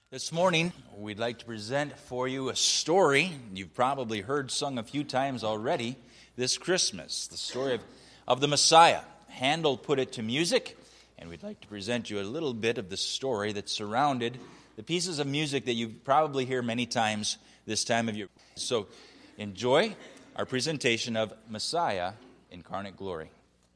This morning, we'd like to present for you a story you've probably heard sung a few times already this Christmas, the story of the Messiah. Handel put it to music, and we'd like to present you a little bit of the story that surrounded the pieces of music that you probably hear many times this time of year. So enjoy our presentation of Messiah, Incarnate Glory.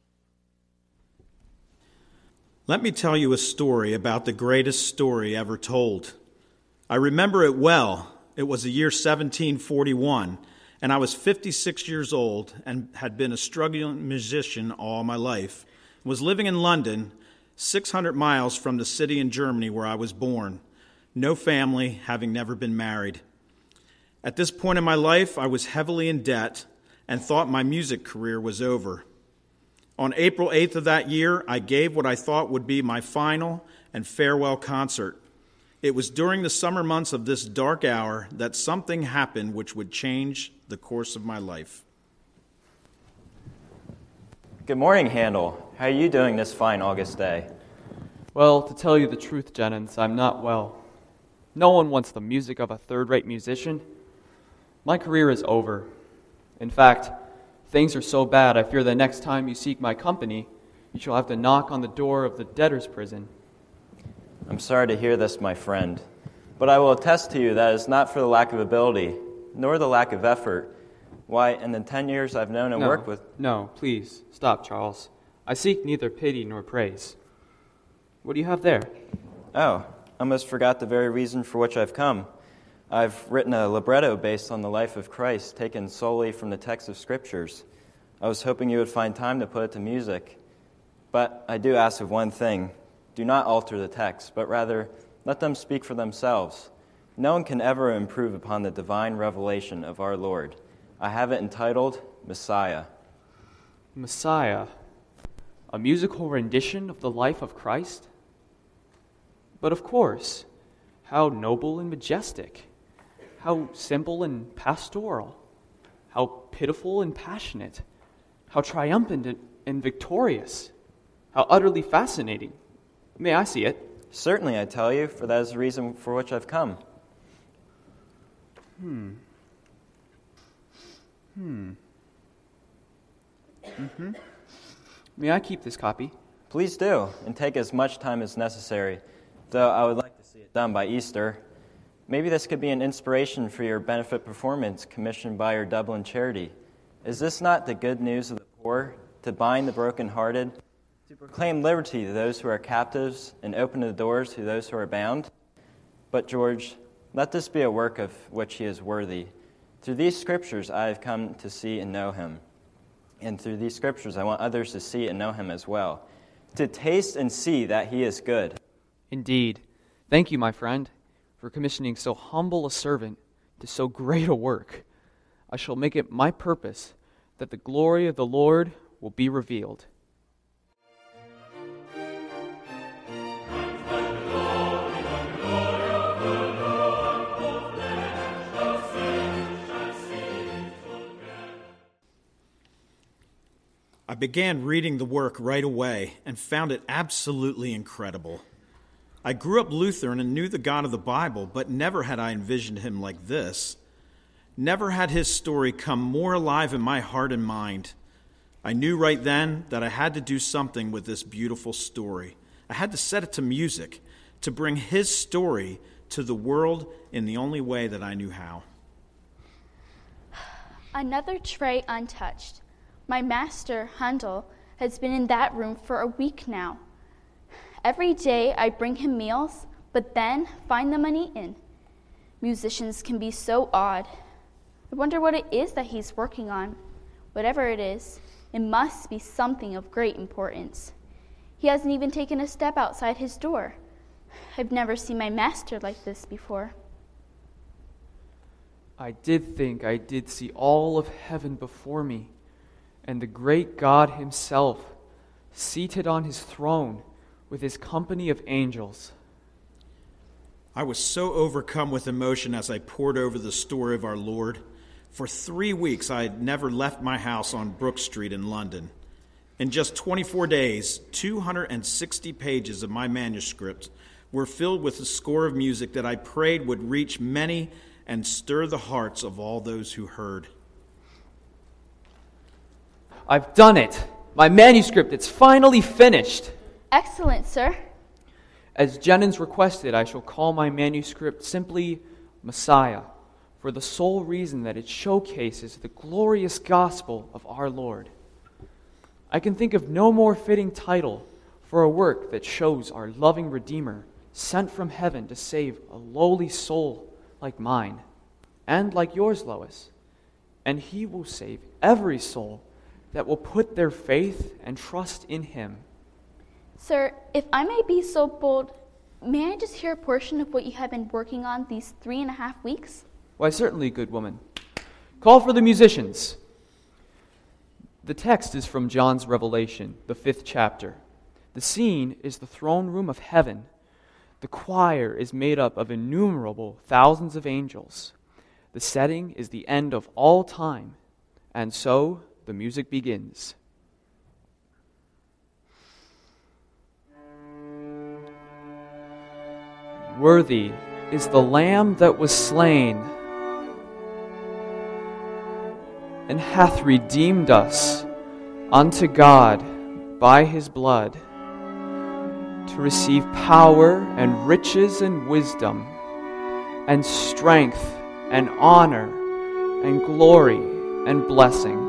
Let me tell you a story about the greatest story ever told. I remember it well. It was the year 1741, and I was 56 years old and had been a struggling musician all my life. I was living in London, 600 miles from the city in Germany where I was born. No family, having never been married. At this point in my life, I was heavily in debt and thought my music career was over. On April 8th of that year, I gave what I thought would be my final and farewell concert. It was during the summer months of this dark hour that something happened which would change the course of my life. Good morning, Handel. How are you doing this fine August day? Well, to tell you the truth, Jennings, I'm not well. No one wants the music of a third-rate musician. My career is over. In fact, things are so bad I fear the next time you seek my company, you shall have to knock on the door of the debtor's prison. I'm sorry to hear this, my friend, but I will attest to you that it is not for the lack of ability, nor the lack of effort. Why, in the 10 years I've known and worked with... No, please, stop, Charles. I seek neither pity nor praise. What do you have there? Oh, I almost forgot the very reason for which I've come. I've written a libretto based on the life of Christ, taken solely from the text of Scriptures. I was hoping you would find time to put it to music. But I do ask of one thing. Do not alter the text, but rather let them speak for themselves. No one can ever improve upon the divine revelation of our Lord. I have it entitled Messiah. Messiah? A musical rendition of the life of Christ? But of course, how noble and majestic. How simple and pastoral. How pitiful and passionate. How triumphant and victorious. How utterly fascinating. May I see it? Certainly, I tell you, for that is the reason for which I've come. May I keep this copy? Please do, and take as much time as necessary, though I would like to see it done by Easter. Maybe this could be an inspiration for your benefit performance commissioned by your Dublin charity. Is this not the good news of the poor, to bind the brokenhearted, to proclaim liberty to those who are captives and open the doors to those who are bound? But, George, let this be a work of which he is worthy. Through these scriptures I have come to see and know him. And through these scriptures I want others to see and know him as well, to taste and see that he is good. Indeed. Thank you, my friend, for commissioning so humble a servant to so great a work. I shall make it my purpose that the glory of the Lord will be revealed. I began reading the work right away and found it absolutely incredible. I grew up Lutheran and knew the God of the Bible, but never had I envisioned him like this. Never had his story come more alive in my heart and mind. I knew right then that I had to do something with this beautiful story. I had to set it to music, to bring his story to the world in the only way that I knew how. Another tray untouched. My master, Handel, has been in that room for a week now. Every day I bring him meals, but then find them uneaten. Musicians can be so odd. I wonder what it is that he's working on. Whatever it is, it must be something of great importance. He hasn't even taken a step outside his door. I've never seen my master like this before. I did think I did see all of heaven before me, and the great God himself, seated on his throne with his company of angels. I was so overcome with emotion as I pored over the story of our Lord. For 3 weeks, I had never left my house on Brook Street in London. In just 24 days, 260 pages of my manuscript were filled with a score of music that I prayed would reach many and stir the hearts of all those who heard. I've done it. My manuscript, it's finally finished. Excellent, sir. As Jennings requested, I shall call my manuscript simply Messiah, for the sole reason that it showcases the glorious gospel of our Lord. I can think of no more fitting title for a work that shows our loving Redeemer sent from heaven to save a lowly soul like mine, and like yours, Lois. And he will save every soul that will put their faith and trust in him. Sir, if I may be so bold, may I just hear a portion of what you have been working on these 3.5 weeks? Why, certainly, good woman. Call for the musicians. The text is from John's Revelation, the 5th chapter. The scene is the throne room of heaven. The choir is made up of innumerable thousands of angels. The setting is the end of all time, and so the music begins. Worthy is the Lamb that was slain, and hath redeemed us unto God by his blood, to receive power and riches and wisdom and strength and honor and glory and blessing.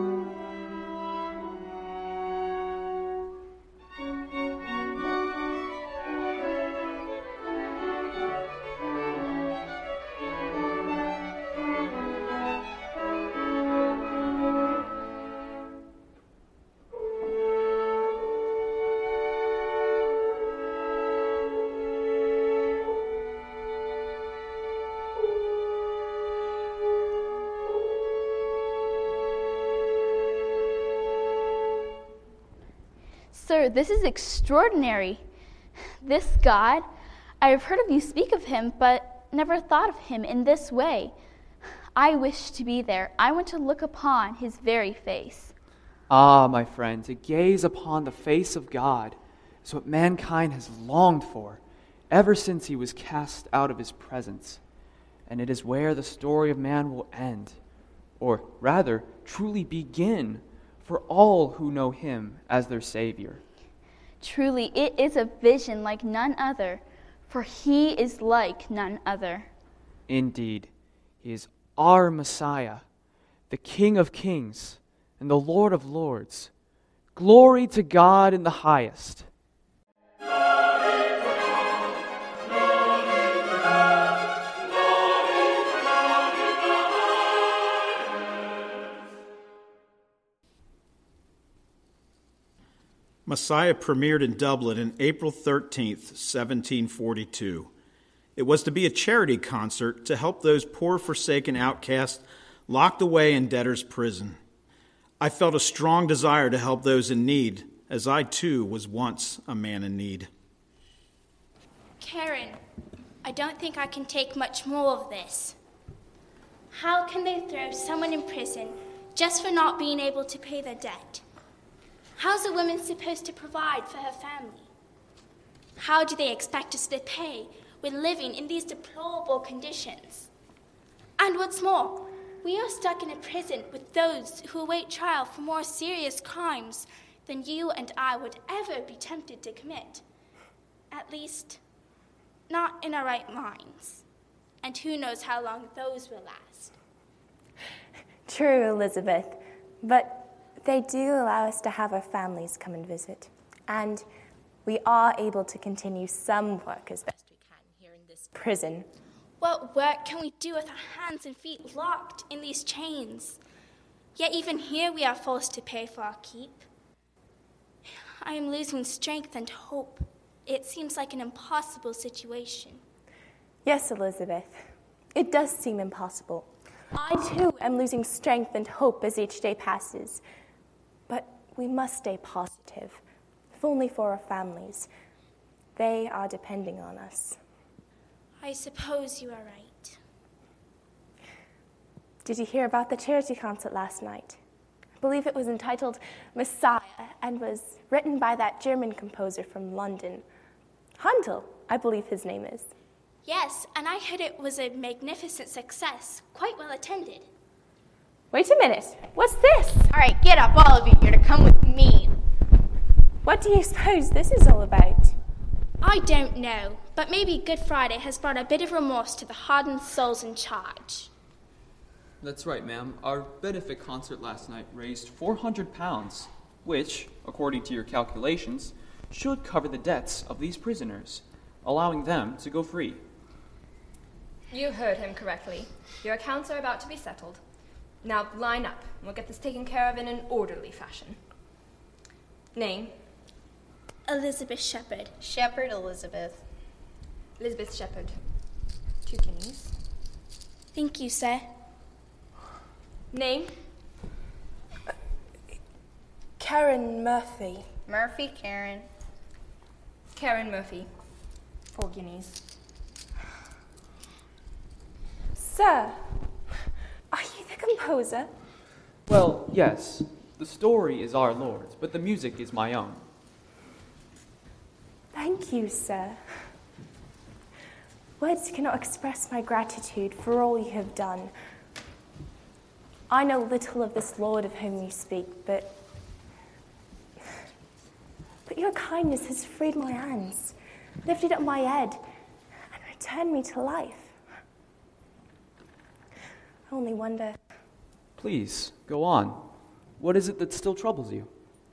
Sir, this is extraordinary. This God, I have heard of you speak of him, but never thought of him in this way. I wish to be there. I want to look upon his very face. Ah, my friend, to gaze upon the face of God is what mankind has longed for ever since he was cast out of his presence. And it is where the story of man will end, or rather, truly begin, for all who know him as their Savior. Truly, it is a vision like none other, for he is like none other. Indeed, he is our Messiah, the King of kings and the Lord of lords. Glory to God in the highest. Messiah premiered in Dublin on April 13th, 1742. It was to be a charity concert to help those poor, forsaken outcasts locked away in debtor's prison. I felt a strong desire to help those in need, as I too was once a man in need. Karen, I don't think I can take much more of this. How can they throw someone in prison just for not being able to pay their debt? How's a woman supposed to provide for her family? How do they expect us to pay when living in these deplorable conditions? And what's more, we are stuck in a prison with those who await trial for more serious crimes than you and I would ever be tempted to commit. At least, not in our right minds. And who knows how long those will last. True, Elizabeth, but they do allow us to have our families come and visit. And we are able to continue some work as best we can here in this prison. What work can we do with our hands and feet locked in these chains? Yet even here we are forced to pay for our keep. I am losing strength and hope. It seems like an impossible situation. Yes, Elizabeth, it does seem impossible. I too am losing strength and hope as each day passes. But we must stay positive, if only for our families. They are depending on us. I suppose you are right. Did you hear about the charity concert last night? I believe it was entitled Messiah and was written by that German composer from London. Handel, I believe his name is. Yes, and I heard it was a magnificent success, quite well attended. Wait a minute. What's this? All right, get up, all of you here, to come with me. What do you suppose this is all about? I don't know, but maybe Good Friday has brought a bit of remorse to the hardened souls in charge. That's right, ma'am. Our benefit concert last night raised £400, which, according to your calculations, should cover the debts of these prisoners, allowing them to go free. You heard him correctly. Your accounts are about to be settled. Now line up, and we'll get this taken care of in an orderly fashion. Name? Elizabeth Shepherd. Shepherd Elizabeth. Elizabeth Shepherd. 2 guineas. Thank you, sir. Name? Karen Murphy. Murphy Karen. Karen Murphy. 4 guineas. Sir, are you the composer? Well, yes. The story is our Lord's, but the music is my own. Thank you, sir. Words cannot express my gratitude for all you have done. I know little of this Lord of whom you speak, but your kindness has freed my hands, lifted up my head, and returned me to life. I only wonder... Please, go on. What is it that still troubles you?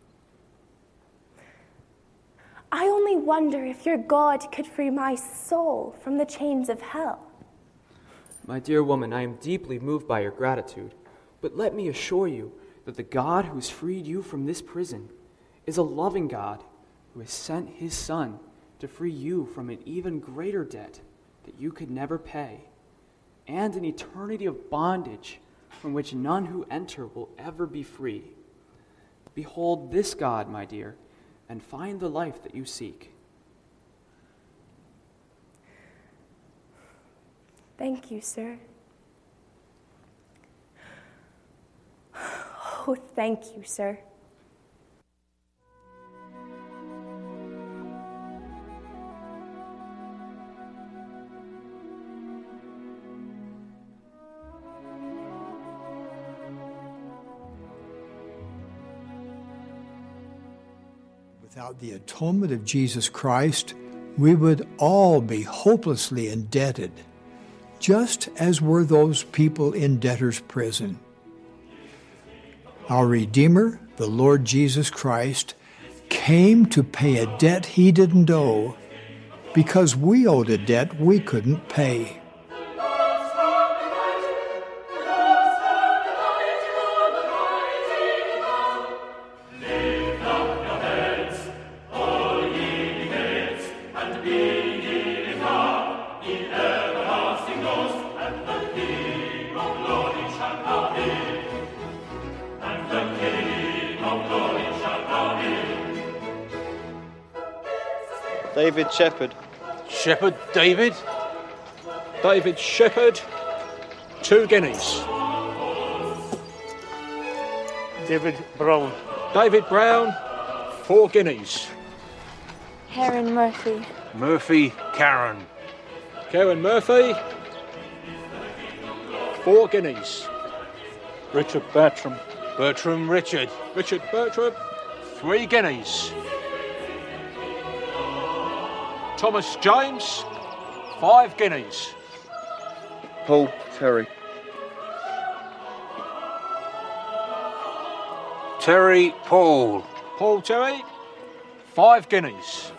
I only wonder if your God could free my soul from the chains of hell. My dear woman, I am deeply moved by your gratitude, but let me assure you that the God who has freed you from this prison is a loving God who has sent his Son to free you from an even greater debt that you could never pay, and an eternity of bondage from which none who enter will ever be free. Behold this God, my dear, and find the life that you seek. Thank you, sir. Oh, thank you, sir. Without the atonement of Jesus Christ, we would all be hopelessly indebted, just as were those people in debtor's prison. Our Redeemer, the Lord Jesus Christ, came to pay a debt he didn't owe because we owed a debt we couldn't pay. David Shepherd. Shepherd David? David Shepherd, 2 guineas. David Brown. David Brown, 4 guineas. Karen Murphy. Murphy Karen. Karen Murphy, 4 guineas. Richard Bertram. Bertram Richard. Richard Bertram, 3 guineas. Thomas James, 5 guineas. Paul Terry. Terry Paul. Paul Terry, 5 guineas.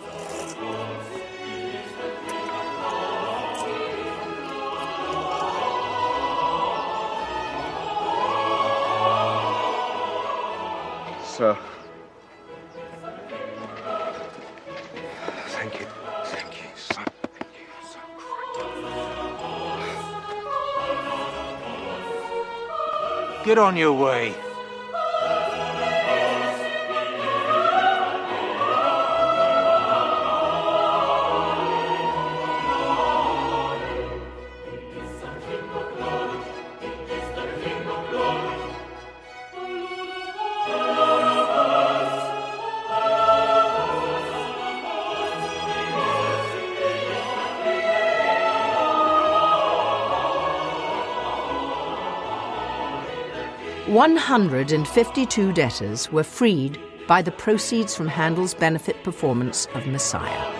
Sir. Thank you. Thank you, sir. Thank you, sir. Get on your way. 152 debtors were freed by the proceeds from Handel's benefit performance of Messiah.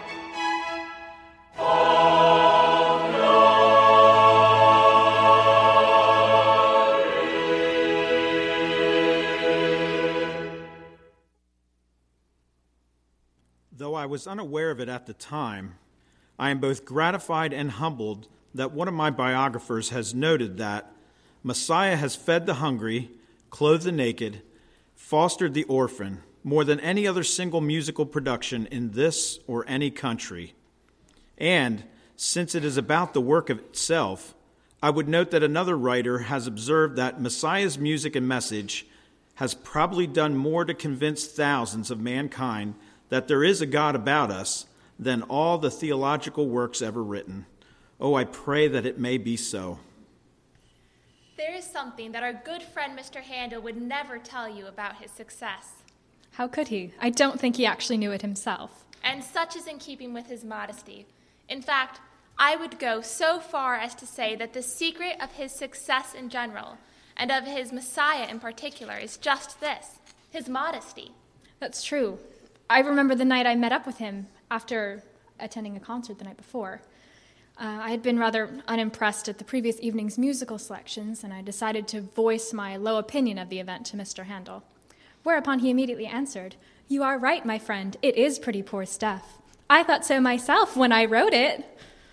Though I was unaware of it at the time, I am both gratified and humbled that one of my biographers has noted that Messiah has fed the hungry, clothed the naked, fostered the orphan, more than any other single musical production in this or any country. And, since it is about the work of itself, I would note that another writer has observed that Messiah's music and message has probably done more to convince thousands of mankind that there is a God about us than all the theological works ever written. Oh, I pray that it may be so. There is something that our good friend Mr. Handel would never tell you about his success. How could he? I don't think he actually knew it himself. And such is in keeping with his modesty. In fact, I would go so far as to say that the secret of his success in general, and of his Messiah in particular, is just this, his modesty. That's true. I remember the night I met up with him after attending a concert the night before. I had been rather unimpressed at the previous evening's musical selections, and I decided to voice my low opinion of the event to Mr. Handel. Whereupon he immediately answered, "You are right, my friend. It is pretty poor stuff. I thought so myself when I wrote it."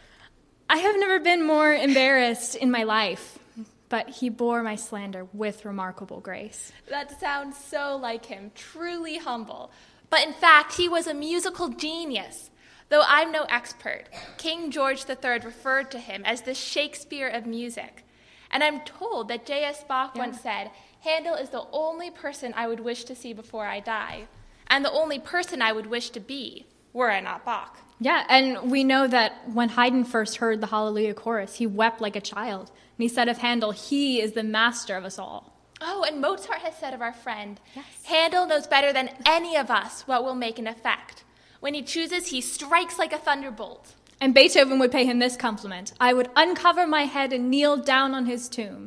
I have never been more embarrassed in my life, but he bore my slander with remarkable grace. That sounds so like him, truly humble. But in fact, he was a musical genius. Though I'm no expert, King George III referred to him as the Shakespeare of music. And I'm told that J.S. Bach once said, "Handel is the only person I would wish to see before I die, and the only person I would wish to be, were I not Bach." Yeah, and we know that when Haydn first heard the Hallelujah chorus, he wept like a child. And he said of Handel, "He is the master of us all." Oh, and Mozart has said of our friend, "Handel knows better than any of us what will make an effect. When he chooses, he strikes like a thunderbolt." And Beethoven would pay him this compliment, "I would uncover my head and kneel down on his tomb."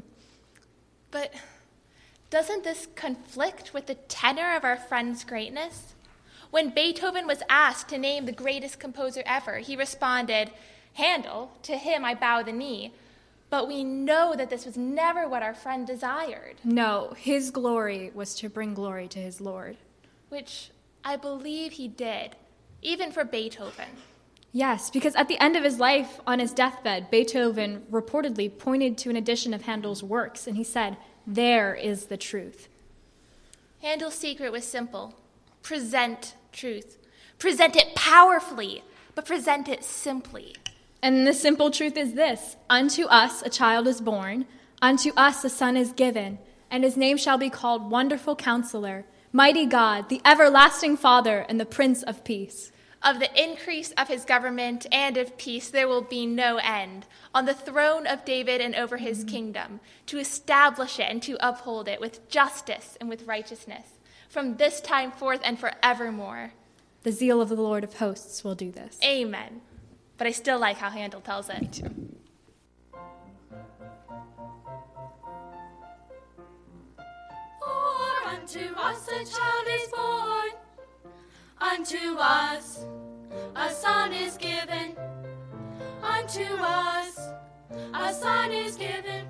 But doesn't this conflict with the tenor of our friend's greatness? When Beethoven was asked to name the greatest composer ever, he responded, "Handel, to him I bow the knee." But we know that this was never what our friend desired. No, his glory was to bring glory to his Lord. Which I believe he did, even for Beethoven. Yes, because at the end of his life, on his deathbed, Beethoven reportedly pointed to an edition of Handel's works, and he said, "There is the truth." Handel's secret was simple. Present truth. Present it powerfully, but present it simply. And the simple truth is this: unto us a child is born, unto us a son is given, and his name shall be called Wonderful Counselor, Mighty God, the Everlasting Father, and the Prince of Peace. Of the increase of his government and of peace there will be no end, on the throne of David and over his kingdom, to establish it and to uphold it with justice and with righteousness, from this time forth and forevermore. The zeal of the Lord of hosts will do this. Amen. But I still like how Handel tells it. Me too. For unto us a child is born, unto us a son is given, unto us a son is given.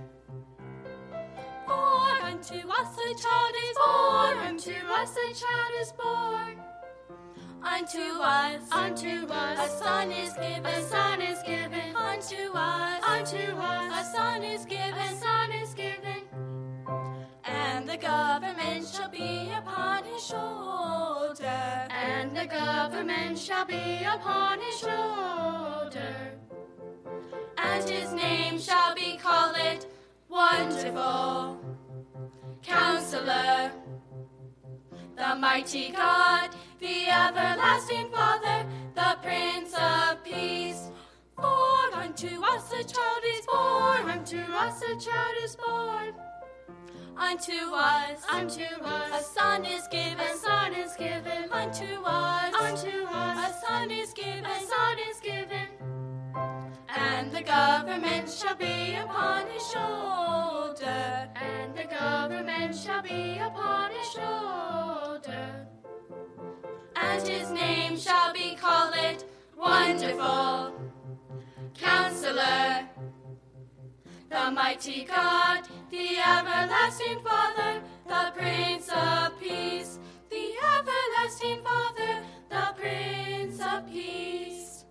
For unto us a child is born, unto us a child is born. Unto us a son is given, a son is given. Unto us a son is given, a son is given. And the government shall be upon his shoulder, and the government shall be upon his shoulder. And his name shall be called Wonderful Counselor, the mighty God, the everlasting Father, the Prince of Peace. For unto us a child is born, unto us a child is born. Unto us a son is given, a son is given. Unto us a son is given, a son is given. And the government shall be upon his shoulder, and the government government shall be upon his shoulder. And his name shall be called Wonderful Counselor, the mighty God, the everlasting Father, the Prince of Peace, the everlasting Father, the Prince of Peace.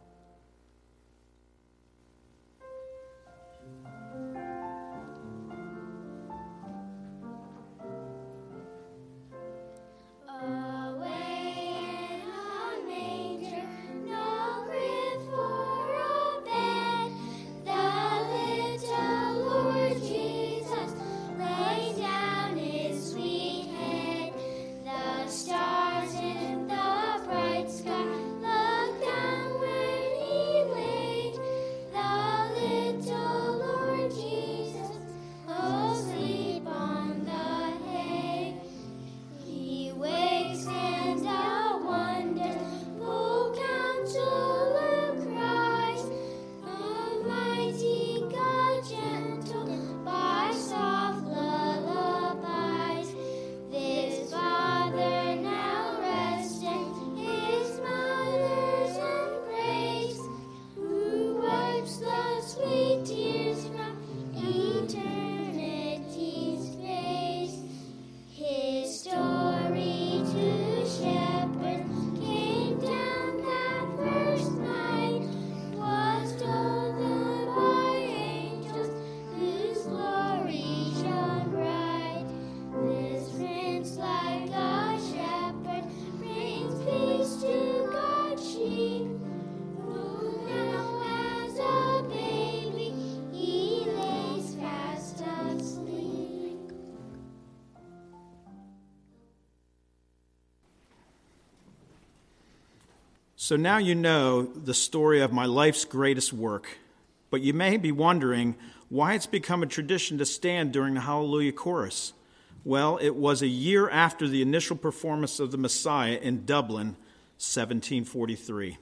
So now you know the story of my life's greatest work, but you may be wondering why it's become a tradition to stand during the Hallelujah Chorus. Well, it was a year after the initial performance of the Messiah in Dublin, 1743.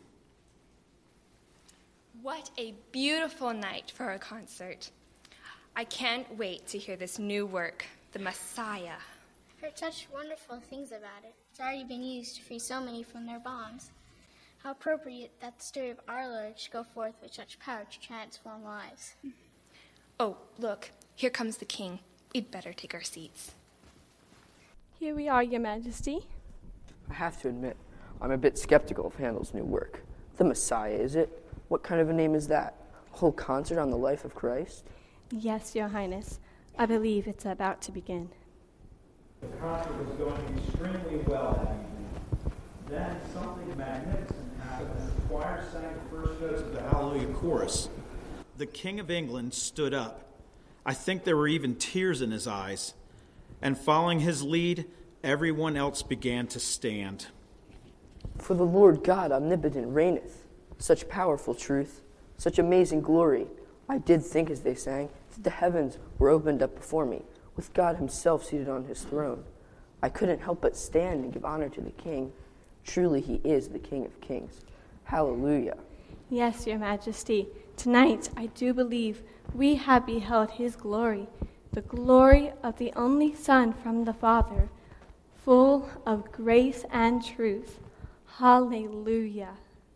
What a beautiful night for a concert. I can't wait to hear this new work, The Messiah. I've heard such wonderful things about it. It's already been used to free so many from their bonds. How appropriate that the story of our Lord should go forth with such power to transform lives. Oh, look, here comes the king. We'd better take our seats. Here we are, Your Majesty. I have to admit, I'm a bit skeptical of Handel's new work. The Messiah, is it? What kind of a name is that? A whole concert on the life of Christ? Yes, Your Highness. I believe it's about to begin. The concert was going extremely well that evening. Then something magnificent happened as the choir sang the first notes of the Hallelujah Chorus. The King of England stood up. I think there were even tears in his eyes. And following his lead, everyone else began to stand. For the Lord God omnipotent reigneth. Such powerful truth, such amazing glory. I did think as they sang that the heavens were opened up before me, with God himself seated on his throne. I couldn't help but stand and give honor to the King. Truly he is the King of Kings. Hallelujah. Yes, Your Majesty. Tonight, I do believe we have beheld his glory, the glory of the only Son from the Father, full of grace and truth. Hallelujah.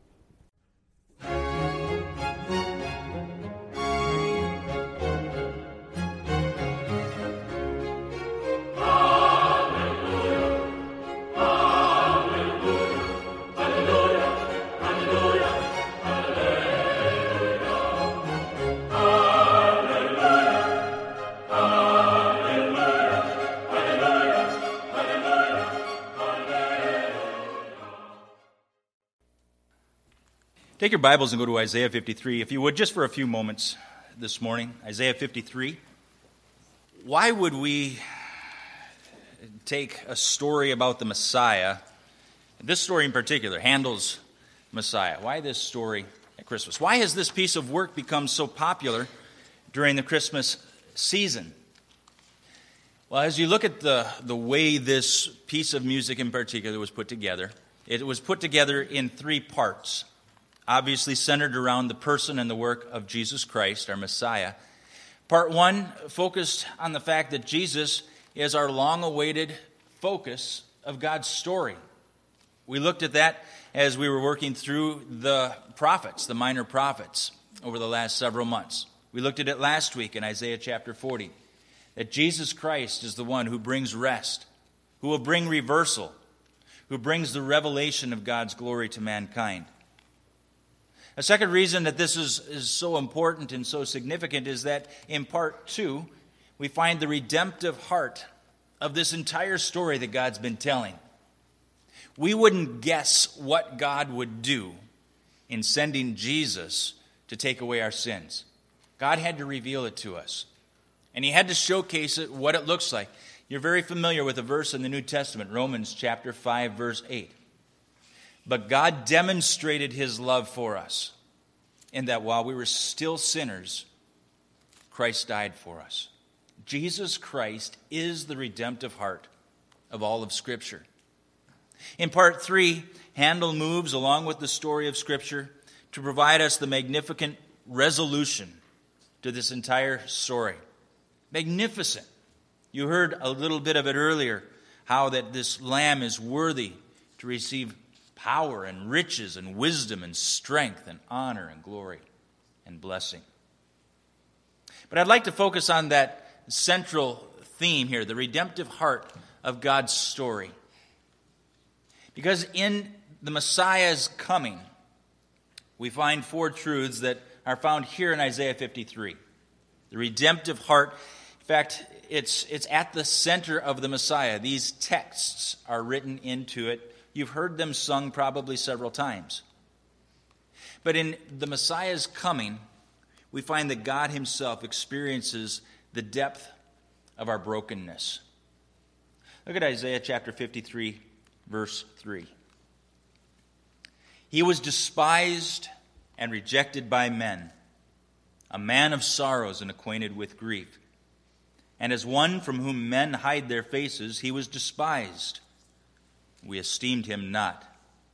Take your Bibles and go to Isaiah 53, if you would, just for a few moments this morning. Isaiah 53. Why would we take a story about the Messiah, this story in particular, Handel's Messiah? Why this story at Christmas? Why has this piece of work become so popular during the Christmas season? Well, as you look at the way this piece of music in particular was put together, it was put together in three parts. Obviously centered around the person and the work of Jesus Christ, our Messiah. Part one focused on the fact that Jesus is our long-awaited focus of God's story. We looked at that as we were working through the prophets, the minor prophets, over the last several months. We looked at it last week in Isaiah chapter 40, that Jesus Christ is the one who brings rest, who will bring reversal, who brings the revelation of God's glory to mankind. A second reason that this is so important and so significant is that in part 2, we find the redemptive heart of this entire story that God's been telling. We wouldn't guess what God would do in sending Jesus to take away our sins. God had to reveal it to us. And he had to showcase it, what it looks like. You're very familiar with a verse in the New Testament, Romans chapter 5, verse 8. But God demonstrated his love for us in that while we were still sinners, Christ died for us. Jesus Christ is the redemptive heart of all of Scripture. In part 3, Handel moves along with the story of Scripture to provide us the magnificent resolution to this entire story. Magnificent. You heard a little bit of it earlier, how that this lamb is worthy to receive power and riches and wisdom and strength and honor and glory and blessing. But I'd like to focus on that central theme here, the redemptive heart of God's story. Because in the Messiah's coming, we find 4 truths that are found here in Isaiah 53. The redemptive heart, in fact, it's at the center of the Messiah. These texts are written into it. You've heard them sung probably several times. But in the Messiah's coming, we find that God himself experiences the depth of our brokenness. Look at Isaiah chapter 53, verse 3. He was despised and rejected by men, a man of sorrows and acquainted with grief. And as one from whom men hide their faces, he was despised. We esteemed him not.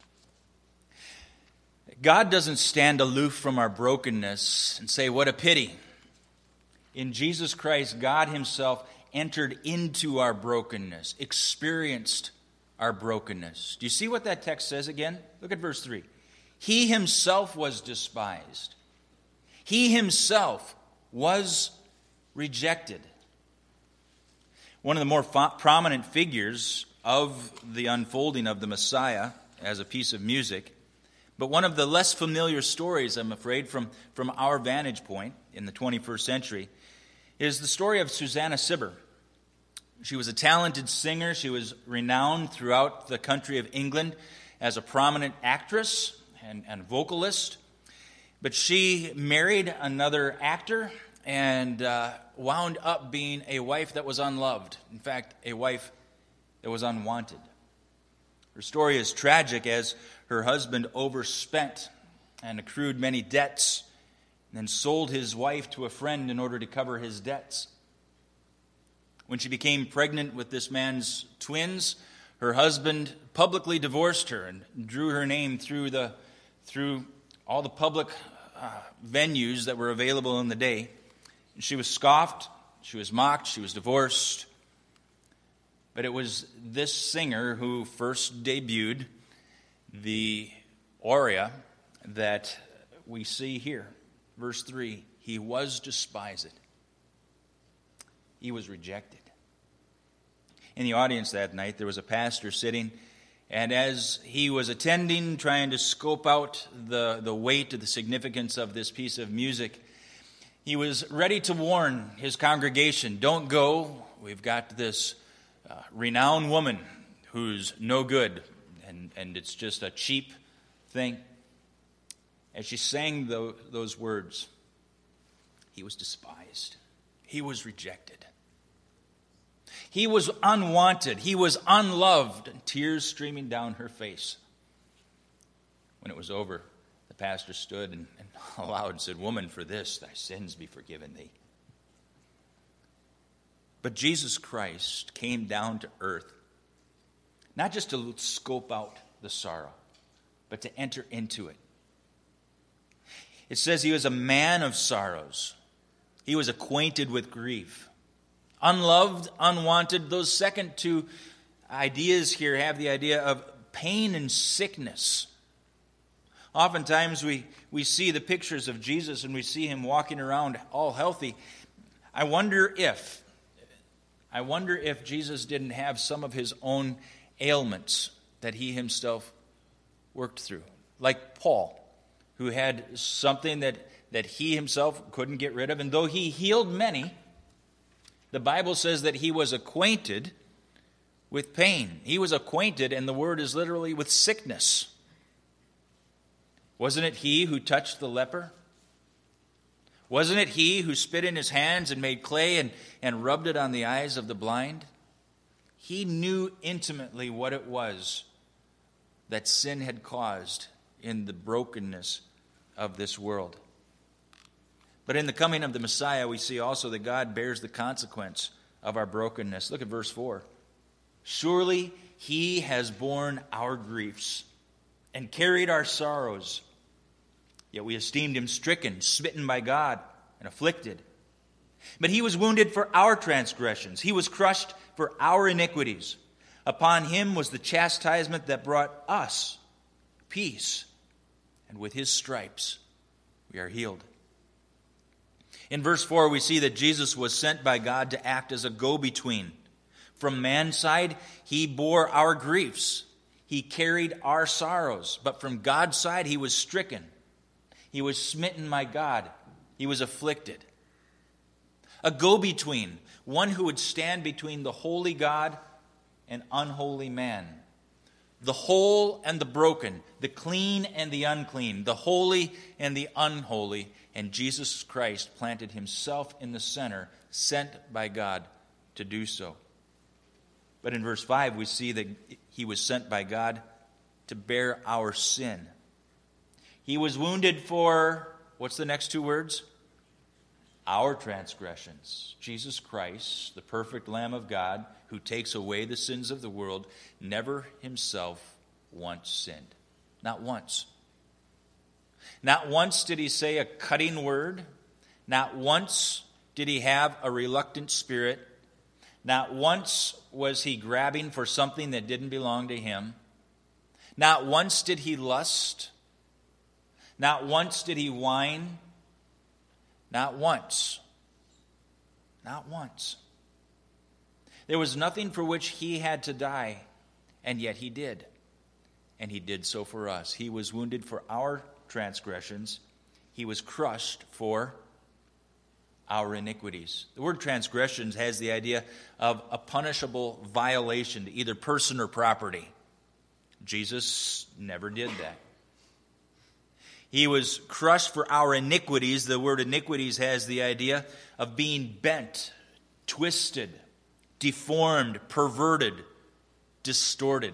God doesn't stand aloof from our brokenness and say, what a pity. In Jesus Christ, God himself entered into our brokenness, experienced our brokenness. Do you see what that text says again? Look at verse 3. He himself was despised. He himself was rejected. One of the more prominent figures of the unfolding of the Messiah as a piece of music, but one of the less familiar stories, I'm afraid, from our vantage point in the 21st century, is the story of Susanna Cibber. She was a talented singer. She was renowned throughout the country of England as a prominent actress and vocalist. But she married another actor and wound up being a wife that was unloved. In fact, a wife that was unwanted. Her story is tragic as her husband overspent and accrued many debts and then sold his wife to a friend in order to cover his debts. When she became pregnant with this man's twins, her husband publicly divorced her and drew her name through all the public venues that were available in the day. She was scoffed, she was mocked, she was divorced. But it was this singer who first debuted the aria that we see here. Verse 3, he was despised. He was rejected. In the audience that night, there was a pastor sitting, and as he was attending, trying to scope out the weight of the significance of this piece of music, he was ready to warn his congregation, don't go, we've got this renowned woman who's no good, and it's just a cheap thing. As she sang those words, he was despised. He was rejected. He was unwanted. He was unloved. And tears streaming down her face. When it was over, the pastor stood and aloud and said, "Woman, for this thy sins be forgiven thee." But Jesus Christ came down to earth, not just to scope out the sorrow, but to enter into it. It says he was a man of sorrows. He was acquainted with grief. Unloved, unwanted. Those second two ideas here have the idea of pain and sickness. Oftentimes we see the pictures of Jesus and we see him walking around all healthy. I wonder if Jesus didn't have some of his own ailments that he himself worked through. Like Paul, who had something that he himself couldn't get rid of. And though he healed many, the Bible says that he was acquainted with pain. He was acquainted, and the word is literally with sickness. Wasn't it he who touched the leper? Wasn't it he who spit in his hands and made clay and rubbed it on the eyes of the blind? He knew intimately what it was that sin had caused in the brokenness of this world. But in the coming of the Messiah, we see also that God bears the consequence of our brokenness. Look at verse 4. Surely he has borne our griefs and carried our sorrows. Yet we esteemed him stricken, smitten by God, and afflicted. But he was wounded for our transgressions. He was crushed for our iniquities. Upon him was the chastisement that brought us peace. And with his stripes we are healed. In verse 4, we see that Jesus was sent by God to act as a go-between. From man's side, he bore our griefs. He carried our sorrows. But from God's side, he was stricken. He was smitten by God. He was afflicted. A go-between, one who would stand between the holy God and unholy man. The whole and the broken, the clean and the unclean, the holy and the unholy. And Jesus Christ planted himself in the center, sent by God to do so. But in verse 5, we see that he was sent by God to bear our sin. He was wounded for, what's the next two words? Our transgressions. Jesus Christ, the perfect Lamb of God, who takes away the sins of the world, never himself once sinned. Not once. Not once did he say a cutting word. Not once did he have a reluctant spirit. Not once was he grabbing for something that didn't belong to him. Not once did he lust. Not once did he whine. Not once. Not once. There was nothing for which he had to die, and yet he did. And he did so for us. He was wounded for our transgressions. He was crushed for our iniquities. The word transgressions has the idea of a punishable violation to either person or property. Jesus never did that. He was crushed for our iniquities. The word iniquities has the idea of being bent, twisted, deformed, perverted, distorted.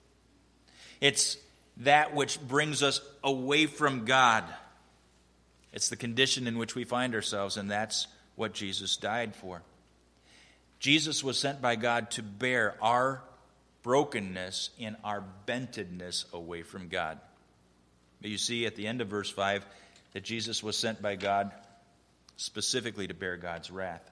It's that which brings us away from God. It's the condition in which we find ourselves, and that's what Jesus died for. Jesus was sent by God to bear our brokenness and our bentedness away from God. But you see at the end of verse 5 that Jesus was sent by God specifically to bear God's wrath.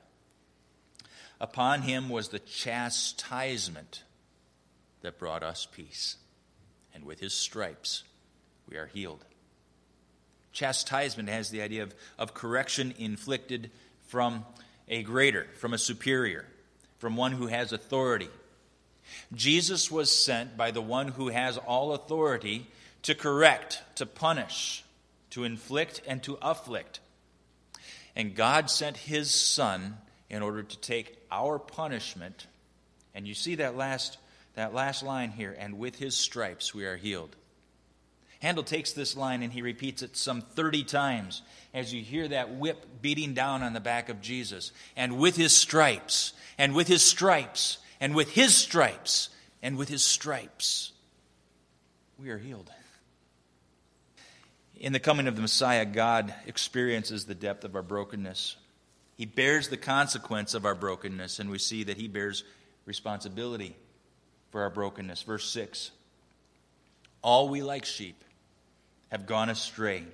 Upon him was the chastisement that brought us peace. And with his stripes we are healed. Chastisement has the idea of correction inflicted from a greater, from a superior, from one who has authority. Jesus was sent by the one who has all authority to correct, to punish, to inflict, and to afflict. And God sent his Son in order to take our punishment. And you see that last line here, and with his stripes we are healed. Handel takes this line and he repeats it some 30 times as you hear that whip beating down on the back of Jesus. And with his stripes, and with his stripes, and with his stripes, and with his stripes, we are healed. In the coming of the Messiah, God experiences the depth of our brokenness. He bears the consequence of our brokenness, and we see that he bears responsibility for our brokenness. Verse 6, all we like sheep have gone astray.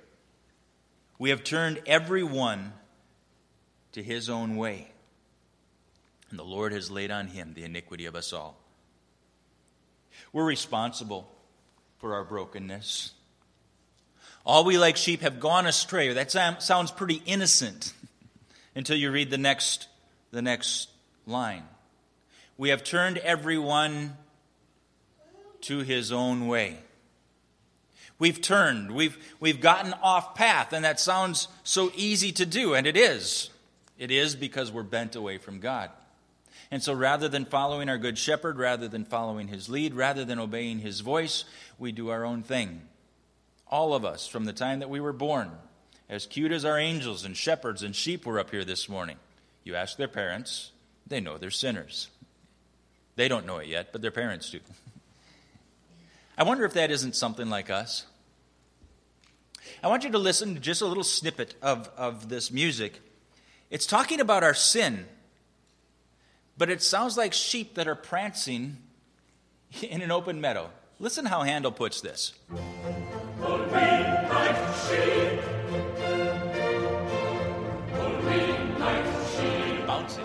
We have turned every one to his own way. And the Lord has laid on him the iniquity of us all. We're responsible for our brokenness. All we like sheep have gone astray. That sounds pretty innocent until you read the next line. We have turned everyone to his own way. We've turned, we've gotten off path, and that sounds so easy to do, and it is. It is because we're bent away from God. And so rather than following our good shepherd, rather than following his lead, rather than obeying his voice, we do our own thing. All of us, from the time that we were born, as cute as our angels and shepherds and sheep were up here this morning. You ask their parents, they know they're sinners. They don't know it yet, but their parents do. I wonder if that isn't something like us. I want you to listen to just a little snippet of this music. It's talking about our sin, but it sounds like sheep that are prancing in an open meadow. Listen how Handel puts this. Bouncing.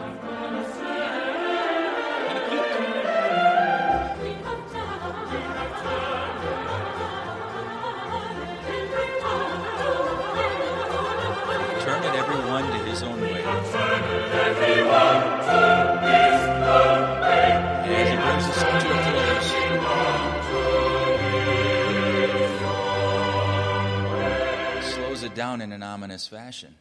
Turn it everyone to his own way. And as he brings us to a close, he slows it down in an ominous fashion.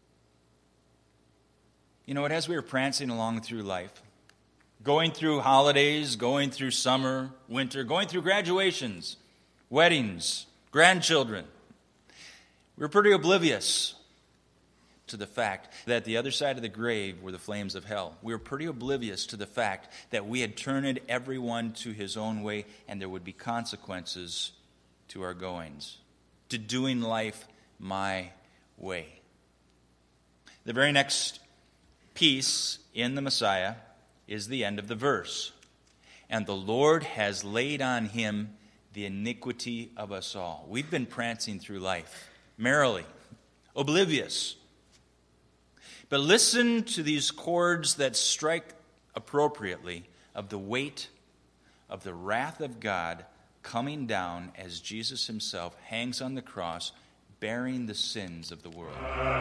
You know what? As we were prancing along through life, going through holidays, going through summer, winter, going through graduations, weddings, grandchildren, we were pretty oblivious to the fact that the other side of the grave were the flames of hell. We were pretty oblivious to the fact that we had turned everyone to his own way, and there would be consequences to our goings, to doing life my way. The very next piece in the Messiah is the end of the verse. And the Lord has laid on him the iniquity of us all. We've been prancing through life, merrily, oblivious. But listen to these chords that strike appropriately of the weight of the wrath of God coming down as Jesus himself hangs on the cross, bearing the sins of the world.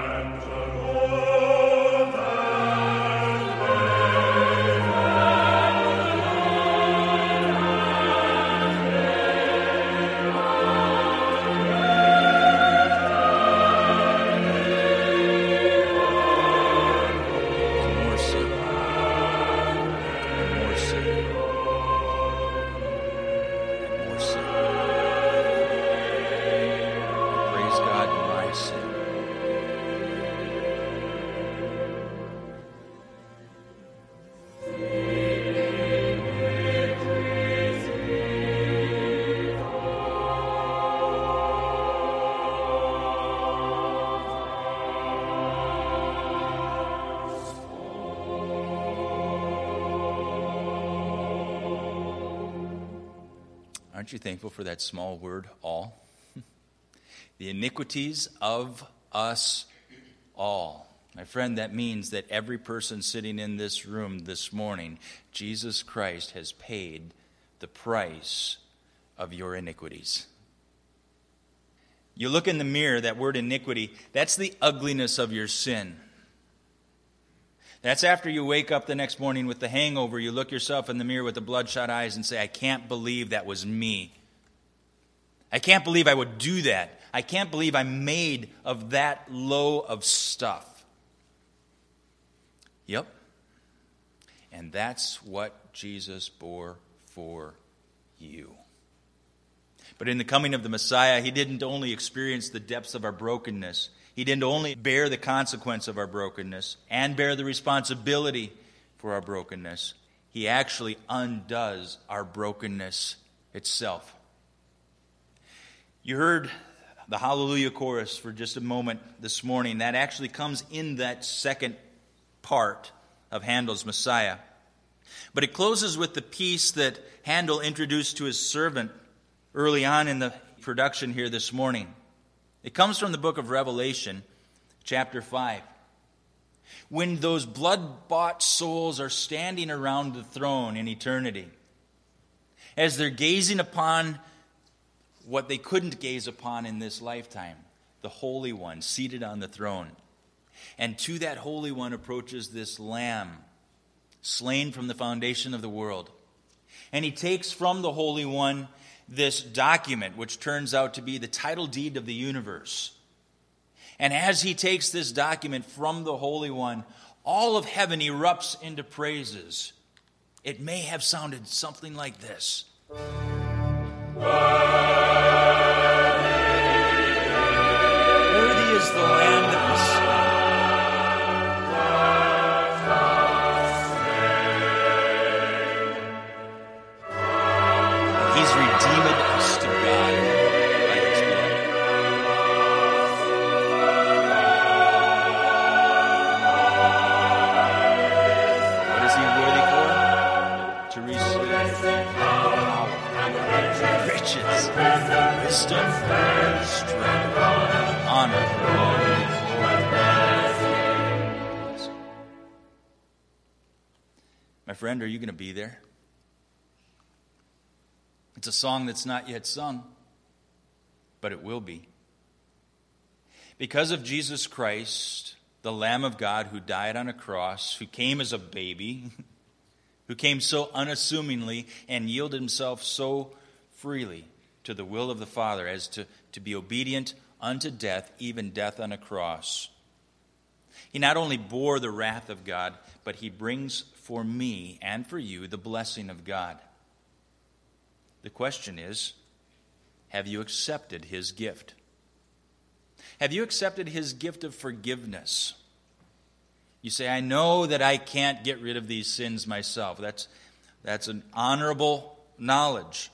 Aren't you thankful for that small word, all? The iniquities of us all. My friend, that means that every person sitting in this room this morning, Jesus Christ has paid the price of your iniquities. You look in the mirror, that word iniquity, that's the ugliness of your sin. That's after you wake up the next morning with the hangover, you look yourself in the mirror with the bloodshot eyes and say, I can't believe that was me. I can't believe I would do that. I can't believe I'm made of that low of stuff. Yep. And that's what Jesus bore for you. But in the coming of the Messiah, he didn't only experience the depths of our brokenness. He didn't only bear the consequence of our brokenness and bear the responsibility for our brokenness. He actually undoes our brokenness itself. You heard the Hallelujah chorus for just a moment this morning. That actually comes in that second part of Handel's Messiah. But it closes with the piece that Handel introduced to his servant early on in the production here this morning. It comes from the book of Revelation, chapter 5. when those blood-bought souls are standing around the throne in eternity, as they're gazing upon what they couldn't gaze upon in this lifetime, the Holy One seated on the throne. And to that Holy One approaches this Lamb, slain from the foundation of the world. And he takes from the Holy One this document, which turns out to be the title deed of the universe. And as he takes this document from the Holy One, all of heaven erupts into praises. It may have sounded something like this. Worthy is the Lamb that was slain. He's redeemed us to God by his blood. What is he worthy for? To receive power, riches, wisdom, strength, honor, glory. My friend, are you going to be there? It's a song that's not yet sung, but it will be. Because of Jesus Christ, the Lamb of God who died on a cross, who came as a baby, who came so unassumingly and yielded himself so freely to the will of the Father as to be obedient unto death, even death on a cross. He not only bore the wrath of God, but he brings for me and for you the blessing of God. The question is, have you accepted his gift? Have you accepted his gift of forgiveness? You say, I know that I can't get rid of these sins myself. That's an honorable knowledge.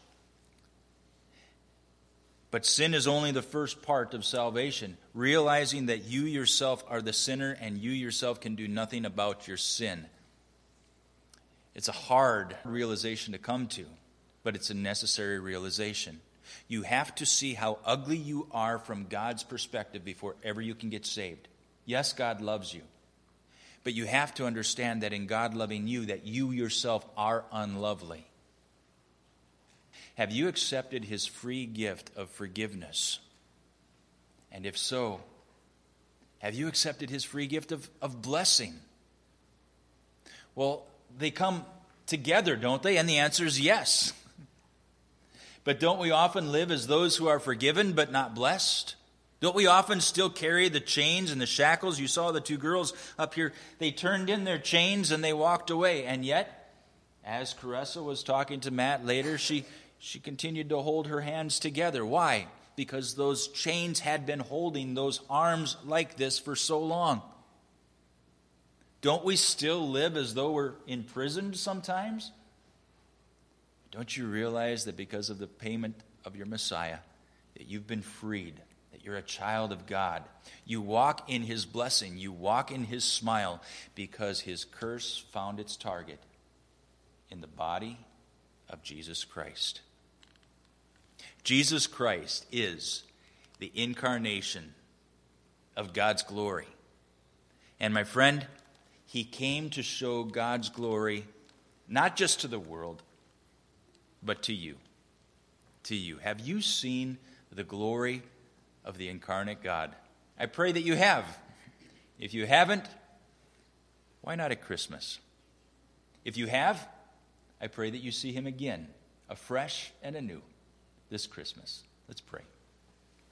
But sin is only the first part of salvation. Realizing that you yourself are the sinner and you yourself can do nothing about your sin. It's a hard realization to come to, but it's a necessary realization. You have to see how ugly you are from God's perspective before ever you can get saved. Yes, God loves you. But you have to understand that in God loving you, that you yourself are unlovely. Have you accepted his free gift of forgiveness? And if so, have you accepted his free gift of blessing? Well, they come together, don't they? And the answer is yes. But don't we often live as those who are forgiven but not blessed? Don't we often still carry the chains and the shackles? You saw the two girls up here. They turned in their chains and they walked away. And yet, as Caressa was talking to Matt later, she continued to hold her hands together. Why? Because those chains had been holding those arms like this for so long. Don't we still live as though we're imprisoned sometimes? Don't you realize that because of the payment of your Messiah, that you've been freed, that you're a child of God? You walk in his blessing, you walk in his smile, because his curse found its target in the body of Jesus Christ. Jesus Christ is the incarnation of God's glory. And my friend, he came to show God's glory not just to the world, but to you. To you. Have you seen the glory of the incarnate God? I pray that you have. If you haven't, why not at Christmas? If you have, I pray that you see him again, afresh and anew, this Christmas. Let's pray.